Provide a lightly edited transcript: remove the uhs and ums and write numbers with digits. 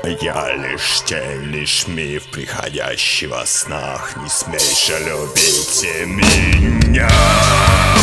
Я лишь тень, лишь миф, приходящий во снах. Не смейся, любите меня.